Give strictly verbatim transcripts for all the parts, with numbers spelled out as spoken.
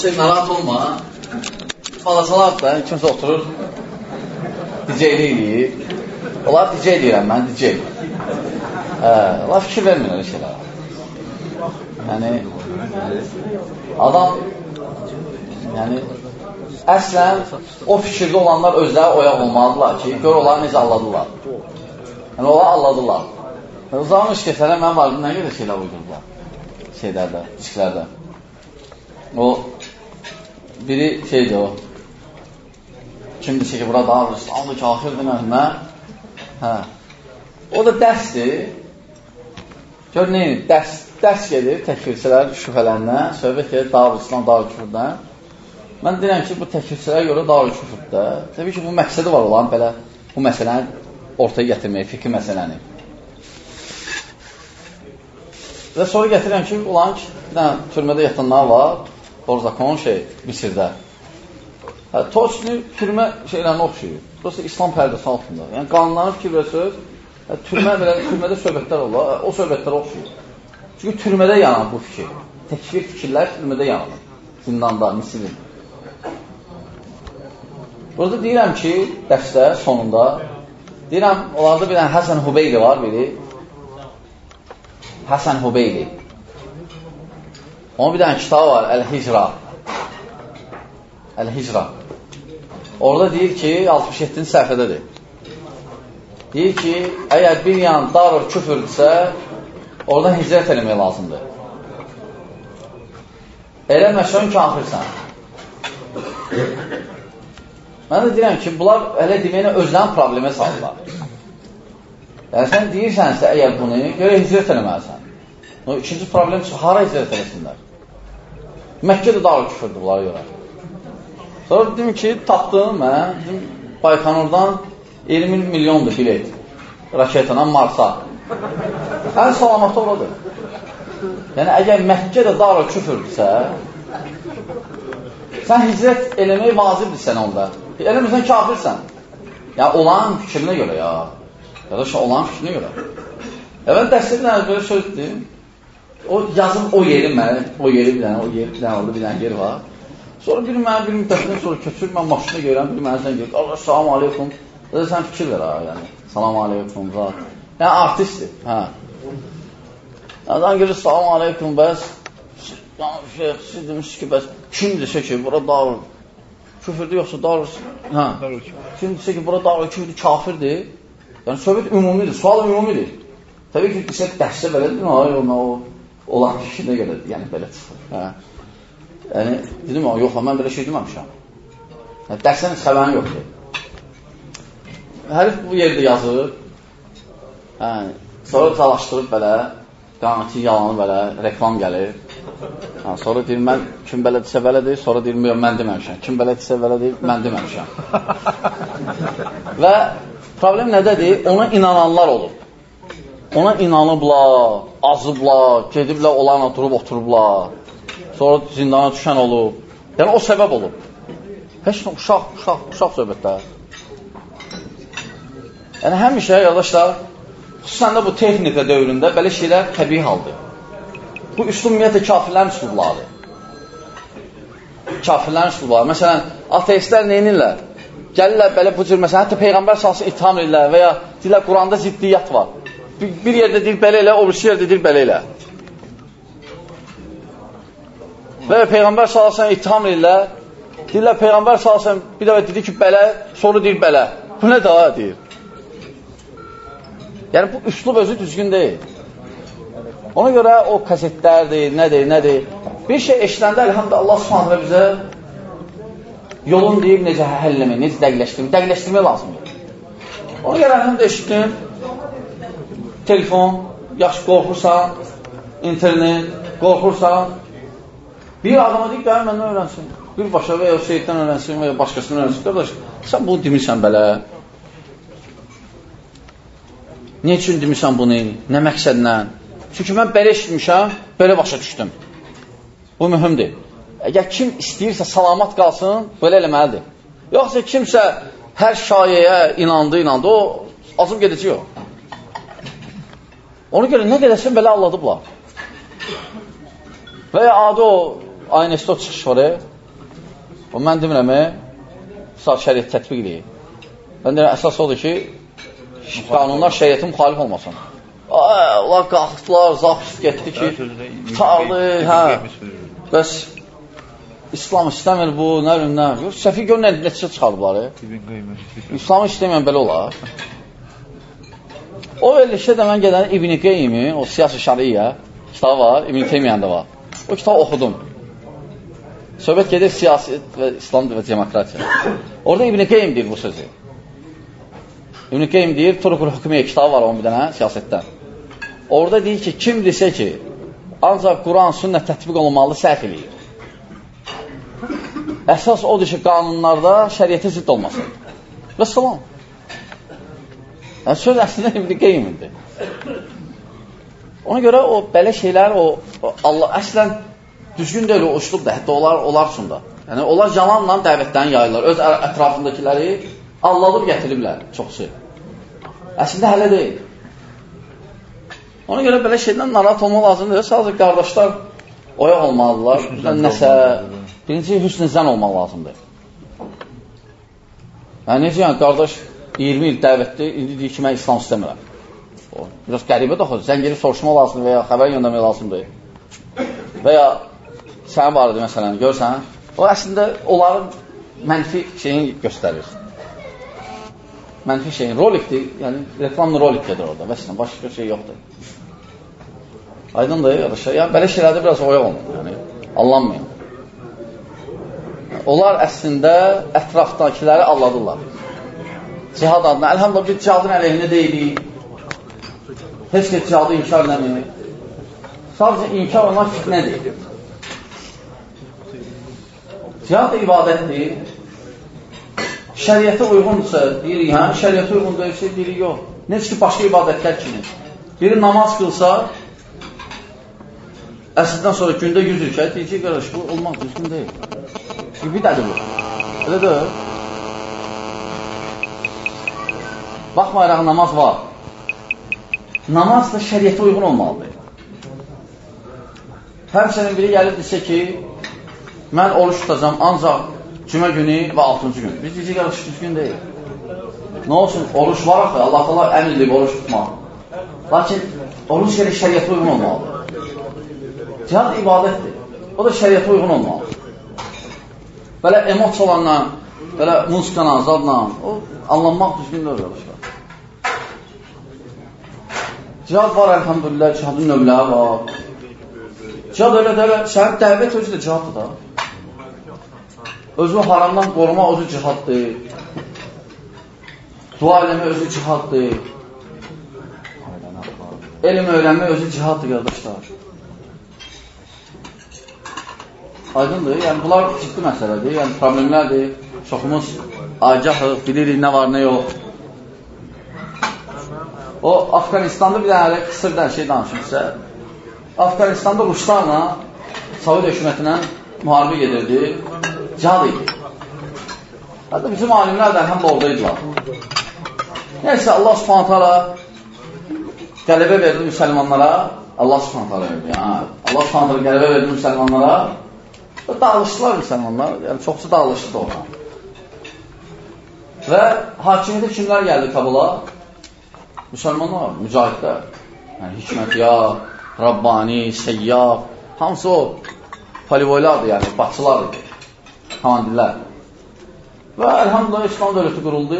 Şey, narahat olma. Balasalar da kimsə oturur, diceyli eləyir. Onlar dicey deyirəm, mən dicey. Onlar fikir vermir öyle şeyler. Yəni, adam, yəni, əslən, o fikirdə olanlar özləri oyaq olmalıdırlar ki, gör onlar necə alladılar. Yəni, onlar alladılar. O zaman işkəsələ mən vardım, nə qədər şeylər uydurdular. Şeylərdə, içkilərdə. O, biri şeydir o, kimdirsə ki, burada daha İslamlı kafirdir, nə? Hə. O da dərsdir. Gör, neyini? Dərs, dərs gedir, təkfirçilər şübhələrindən, söhbət gedir, Davud İslam, Davud küfürdən. Mən deyirəm ki, bu təkfirçilərə görə Davud küfürdə. Təbii ki, bu məqsədi var olan, belə bu məsələni ortaya gətirməyi, fikri məsələni. Və sonra gətirəm ki, ulan ki, bir dənə türmədə yatanlar var, Borzakon şey, Misirdə. Hə, Toçni türmə şeylərini oxşuyur. Burası İslam pərdəsi altında. Yəni, qanunların fikir və söz, hə, türmə belə, türmədə söhbətlər olur, o söhbətlər oxşuyur. Çünki türmədə yanan bu fikir. Təkfir fikirlər türmədə yanır. Zindanda, Misirin. Burada deyirəm ki, dərsdə, sonunda, deyirəm, onlarda bir dənə Həsən Hubeyli var, biri. Həsən Hubeyli. Onun bir dənə kitabı var, Əl-Hicra. Əl-Hicra. Orada deyir ki, altmış yeddinci səhifədədir. Deyir ki, əgər bir yan darur küfürdürsə, oradan hicrət eləmək lazımdır. Elə məşhurun kafirsən. Mən də deyirəm ki, bunlar elə deməyinə özlərini problemə salırlar. Yəni, sən deyirsənsə, əgər bunu, görə hicrət eləməlisən. O, ikinci problem çıxır, hara hicrət eləsinlər? Məkkədə darur küfürdür bunlara görə. Sonra dedim ki, tapdım mən, dedim, Baykanurdan iyirmi milyondur bilet raketlə Marsa. Ən salamatı oradır. Yəni, əgər Məkkədə darur küfürdürsə, sən hicrət eləmək vacibdir sən onda. Eləmirsən, kafirsən. Yəni, olan fikrinə görə ya. Qardaş, olan fikrinə görə. Əvvəl dəstəklə belə söz dedim. O yazım o yeri mənə, o yeri bir dənə, o yeri bir dənə oldu, bir dənə yeri var. Sonra biri mənə bir müddətdən sonra köçür, mən maşına görəm, biri mənə sən görür. Allah, salam aleykum. Dedi, sən fikir ver ha, yəni. Salam aleykum, zat. Yəni, artistdir, hə. Adam görür, salam aleykum, bəs. Şeyh, siz demişsiniz ki, bəs kimdirsə ki, bura darur. Küfürdür, yoxsa darur. Hə. Kimdirsə ki, bura darur, kimdir, kafirdir. Yəni, söhbət ümumidir, sual ümumidir. Təbii ki, sən dəhsə belədir, o, olan fikrinə görə, yəni, belə çıxır, hə. Yəni, dedim, yox, mən belə şey deməmişəm. Yəni, dərsdən heç xəbərin yoxdur. Hərif bu yerdə yazır, yəni, sonra çalışdırıb belə, qanıti yalanı belə, reklam gəlir. Yəni, sonra deyir, mən kim belə desə belədir, sonra deyir, mən deməmişəm. Kim belə desə belədir, mən deməmişəm. Və problem nədədir? Ona inananlar olur. Ona inanıblar, azıblar, gediblər, olanla durub, oturublar. Sonra zindana düşən olub. Yəni, o səbəb olub. Heç nə, uşaq, uşaq, uşaq söhbətlər. Yəni, həmişə, yoldaşlar, xüsusən də bu texnika dövründə belə şeylər təbii haldır. Bu üslumiyyətə kafirlərin üslublardır. Kafirlərin üslubları. Məsələn, ateistlər neynirlər? Gəlirlər belə bu cür, məsələn, hətta Peyğəmbər salsın itham edirlər və ya deyirlər, Quranda ziddiyyət var. Bir, bir yerdə deyir belə elə, o birisi yerdə deyir belə elə. Və Peyğəmbər sallallahu əleyhi itham edirlər. Deyirlər Peyğəmbər sallallahu əleyhi bir dəfə dedi ki, belə, sonra deyir belə. Bu nə daha deyir? Yəni bu üslub özü düzgün deyil. Ona görə o kasetlərdir, nədir, nədir? Bir şey eşiləndə elhamdülillah Allah Subhanahu bizə yolun deyib necə həll etmək, necə dəqiqləşdirmək, dəqiqləşdirmək lazımdır. Ona görə elhamdülillah eşitdim. Telefon, yaxşı qorxursan, internet, qorxursan, bir adama deyib, gəlin məndən öyrənsin. Bir başa və ya şeydən öyrənsin və ya başqasından öyrənsin. Qardaş, sən bunu demirsən belə. Nə üçün demirsən bunu? Nə məqsədlə? Çünki mən belə eşitmişəm, belə başa düşdüm. Bu mühümdür. Əgər kim istəyirsə salamat qalsın, belə eləməlidir. Yoxsa kimsə hər şayəyə inandı, inandı, o azıb gedəcək o. Ona görə nə qədəsin belə alladıblar. Və ya adı o, Aynestot çıxış var, O, mən demirəm, saat şəriyyət tətbiq edeyim. Mən deyirəm, əsas odur ki, qanunlar şəriyyətin müxalif olmasın. Onlar qalxdılar, zapist getdi ki, tutarlı, hə, bəs İslam istəmir bu, nə bilin, nə. Səfi gör, nəticə çıxardıblar. İslamı istəməyən belə olar. O verilişdə də mən gedən İbn-i Qeyyimi, o Siyas-ı Şəriyyə kitabı var, İbn-i Qeyymiyyəndə var. O kitabı oxudum. Söhbət gedir siyaset və İslam və demokratiya. Orada İbn-i Qeyyim deyir bu sözü. İbn-i Qeyyim deyir, Turukul Hükümiyyə kitabı var onun bir dənə siyasətdən. Orada deyir ki, kim desə ki, ancaq Quran, sünnət tətbiq olunmalı, səhv eləyir. Əsas odur ki, qanunlarda şəriyyətə zidd olmasın. Və salam. Yəni, söz əslində İbn-i Qeyyimindir. Ona görə o belə şeylər, o, o Allah əslən düzgün deyil, o uçluq da, hətta onlar, onlar üçün də. Yəni, onlar yalanla dəvətdən yayırlar. Öz ətrafındakiləri alladıb gətiriblər çoxsu. Əslində hələ deyil. Ona görə belə şeydən narahat olmaq lazımdır. Sadəcə qardaşlar oyaq olmalıdırlar. Nəsə, birinci hüsn-i zən olmaq lazımdır. Yəni, necə yəni, qardaş iyirmi il dəvətdir, indi deyir ki, mən İslam istəmirəm. O, biraz qəribə də oxudur. Sən gelib soruşmaq lazımdır və ya xəbər göndərmək lazımdır. Və ya sənin barədə məsələn, görsən, o əslində onların mənfi şeyini göstərir. Mənfi şeyin, rolikdir, yəni reklamlı rolik gedir orada, vəslə, başqa bir şey yoxdur. Aydındır, qardaşlar, yəni belə şeylərdə biraz oyaq olmalı, yəni, allanmayın. Onlar əslində ətrafdakiləri alladırlar. Cihad adına, əlhamdülillah bir cihadın əleyhində deyilik, heç ki cihadı inkar eləmir. Sadəcə inkar olmaq fitnədir. Cihad da ibadətdir. Şəriyyətə uyğundursa, deyirik, hə? Şəriyyətə uyğun deyilsə, deyirik, yox. Necə ki, başqa ibadətlər kimi. Biri namaz qılsa, əsrdən sonra gündə yüz rükət, deyəcək, qardaş, bu olmaq düzgün deyil. Çünki bir dədir bu. Elə deyil. Baxmayaraq namaz var. Namaz da şəriyyətə uyğun olmalıdır. Həmçinin biri gəlib desə ki, mən oruç tutacam ancaq cümə günü və altıncı gün. Biz deyəcək, qardaş, düzgün deyil. Nə olsun, oruç var axı, Allah Allah əmr edib oruç tutmaq. Lakin oruç gəlir şəriyyətə uyğun olmalıdır. Cihad ibadətdir. O da şəriyyətə uyğun olmalıdır. Belə emosiya olanla, belə musiqanla, zadla, o anlanmaq düzgün deyil, qardaşlar. Cihad var, əlhamdülillah, cihadın növləri var. Cihad öyle də, sənin dəvət özü də cihaddır da. Özünü haramdan qoruma özü cihaddır. Dua eləmə özü cihaddır. Elm öyrənmə özü cihaddır, qardaşlar. Aydındır, yəni bunlar ciddi məsələdir, yəni problemlərdir. Çoxumuz agahıq, bilirik nə var, nə yox. O, Afqanistanda bir dənə qısırdan şey danışım sizə. Afqanistanda Ruslarla, Sovet hökumətinə müharibə gedirdi, cihad idi. Hətta bizim alimlər də həm də oradaydılar. Neysə, Allah subhanət hala qələbə verdi müsəlmanlara, Allah subhanət hala verdi, yəni, Allah subhanət hala qələbə verdi müsəlmanlara, dağılışdılar müsəlmanlar, yəni çoxsu dağılışdı da ona. Və hakimiyyətə kimlər gəldi Kabula? Müsəlmanlar, mücahidlər, yəni Hikmətyar, Rabbani, Seyyab, hamısı o polivoylardır, yəni başçılardır, komandilər. Və əlhamdülillah İslam dövləti quruldu.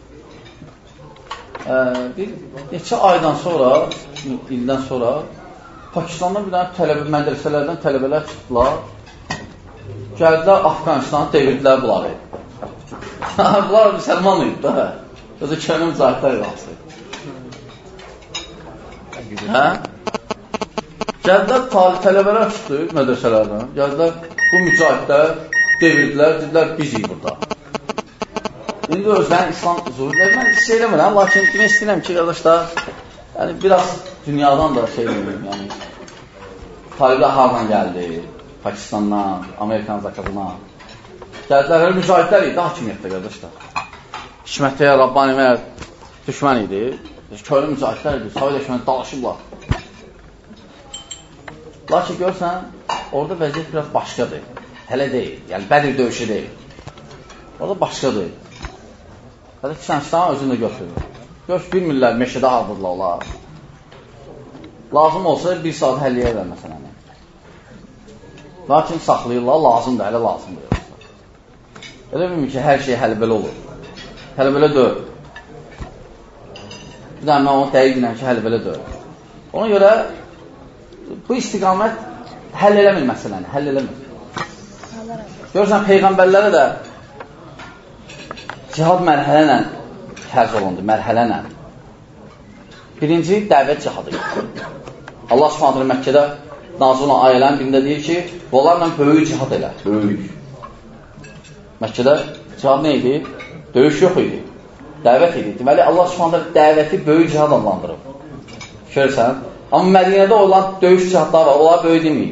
Ee, bir neçə aydan sonra, ildən sonra Pakistandan bir dənə tələbə, mədrəsələrdən tələbələr çıxdılar. Gəldilər Afqanistanı devirdilər bunları. Bunlar müsəlman idi da. Özü köyünə mücahidlər ilahsı. Hə? Gəldilər tələbələr çıxdı mədrəsələrdən. Gəldilər bu mücahidlər devirdilər, dedilər bizik burada. İndi özlərin İslam zuhurları mən hiss eləmirəm, lakin demək istəyirəm ki, qardaşlar, yəni biraz dünyadan da şey edeyim, yəni taliblər hardan gəldi, Pakistandan, Amerikanın zakatından. Gəldilər, hələ mücahidlər idi, hakimiyyətdə, qardaşlar. Hikmətliyə, Rabbanimələr düşmən idi, köylü mücahidlər idi, Sovet hökuməti dalaşıblar. Lakin görsən, orada vəziyyət biraz başqadır. Hələ deyil. Yəni, Bədir döyüşü deyil. O da başqadır. Hələ ki, sən sən özünü də götürür. Gör, bilmirlər, meşədə hardırlar olar. Lazım olsa bir saat həlliyərlər məsələn. Lakin saxlayırlar, lazımdır, hələ lazımdır. Elə bilmir ki, hər şey hələ belə olur. Hələ belə döyür. Bir də mən onu dəqiqlə ki, hələ belə döyür. Ona görə bu istiqamət həll eləmir məsələni, həll eləmir. Görürsən, Peyğəmbərlərə də cihad mərhələnə tərz olundu, mərhələnə. Birinci, dəvət cihadı. Allah Subhanahu Məkkədə nazil olan ayələrin birində deyir ki, onlarla böyük cihad elə, böyük. Məkkədə cihad nə idi? Döyüş yox idi, dəvət idi. Deməli, Allah Subhanahu dəvəti böyük cihad adlandırıb. Görürsən, amma Mədinədə olan döyüş cihadları var, onlar böyük deməyib.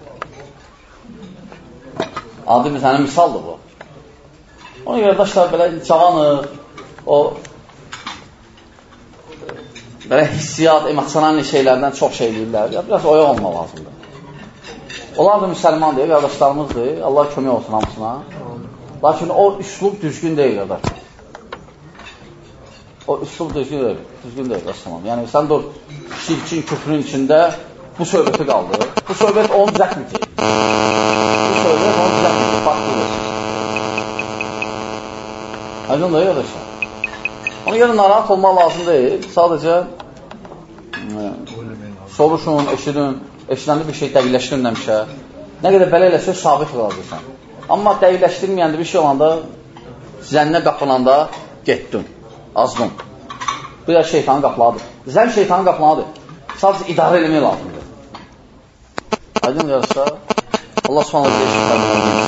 Adi bir sənə misaldır bu. Ona görə daşlar belə cavanıq, o belə hissiyat, emosional şeylərdən çox şey deyirlər. Biraz oyaq olmaq lazımdır. Onlar da müsəlmandır, qardaşlarımızdır. Allah kömək olsun hamısına. Lakin o üslub düzgün deyil, qardaş. O üslub düzgün deyil, düzgün deyil, qardaşlar. Yəni, sən dur, şirkin, küfrün içində bu söhbəti qaldı. Bu söhbət onu düzətməyəcək. Bu söhbət onu düzətməyəcək, farklıdır. Aydın da, qardaşlar. Ona görə narahat olmaq lazım deyil. Sadəcə soruşun, eşidin, eşidəndə bir şey dəqiqləşdirin həmişə. Nə qədər belə eləsə sabit qalacaqsan. Amma dəqiqləşdirməyəndə bir şey olanda, zənnə qapılanda getdin, azdın. Bu da şeytanın qapıladır. Zənn şeytanın qapıladır. Sadəcə idarə eləmək lazımdır. Aydın qardaşlar, Allah subhanahu wa ta'ala